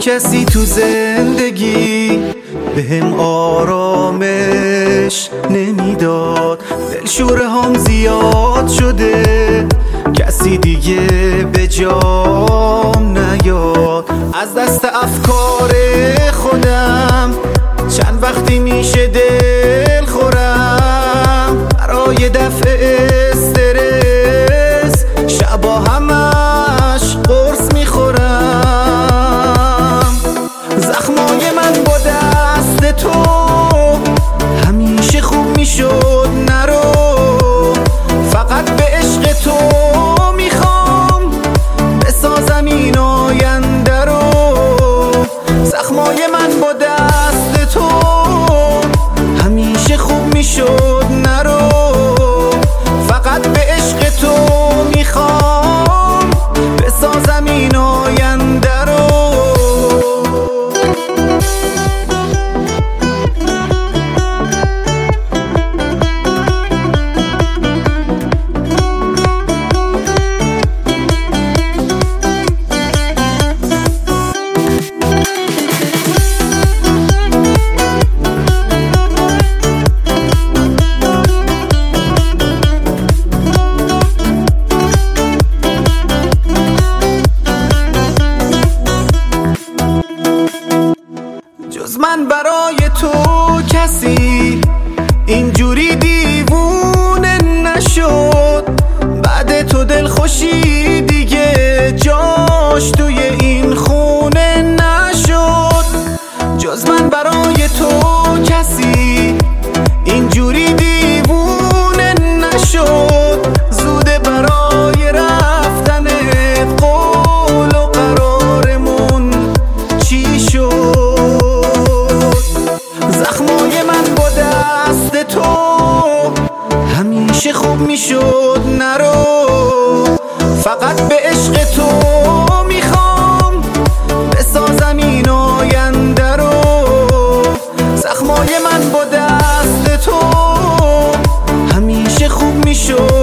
کسی تو زندگی بهم آرامش نمیداد، دلشوره هم زیاد شده، کسی دیگه به جام نیاد. از دست افکار خودم چند وقتی میشه دل خورم، برای دفع استرس شبا همش قرص میخورم. زخمای من با دست تو همیشه خوب میشد، نرو فقط به عشق تو میخوام بسازم این آینده رو. زخمای من با دست تو همیشه خوب میشد، نرو فقط به عشق تو میخوام بسازم این آینده رو. جز من برای تو کسی اینجوری دیوونه نشد، بعد تو دلخوشی دیگه جاش توی این خونه نشد. جز من برای تو کسی اینجوری دیوونه نشد، زوده برای رفتنت قول و قرارمون چی شد. زخمای من با دست تو همیشه خوب میشد، نرو فقط به عشق تو میخوام بسازم این آینده رو. زخمای من با دست تو همیشه خوب میشد،